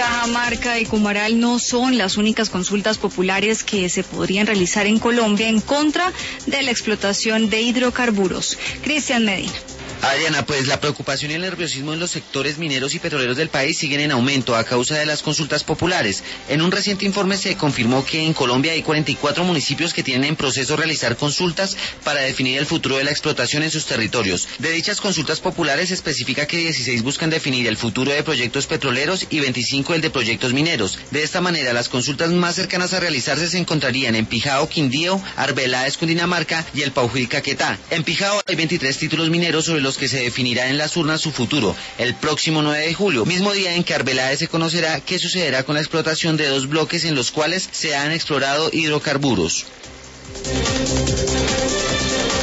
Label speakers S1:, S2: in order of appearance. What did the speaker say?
S1: Cajamarca y Cumaral no son las únicas consultas populares que se podrían realizar en Colombia en contra de la explotación de hidrocarburos. Cristian Medina.
S2: Adriana, pues la preocupación y el nerviosismo en los sectores mineros y petroleros del país siguen en aumento a causa de las consultas populares. En un reciente informe se confirmó que en Colombia hay 44 municipios que tienen en proceso realizar consultas para definir el futuro de la explotación en sus territorios. De dichas consultas populares se especifica que 16 buscan definir el futuro de proyectos petroleros y 25 el de proyectos mineros. De esta manera, las consultas más cercanas a realizarse se encontrarían en Pijao, Quindío, Arbeláez, Cundinamarca y el Paují, Caquetá. En Pijao hay 23 títulos mineros sobre los que se definirá en las urnas su futuro el próximo 9 de julio, mismo día en que Arbeláez se conocerá qué sucederá con la explotación de 2 bloques en los cuales se han explorado hidrocarburos.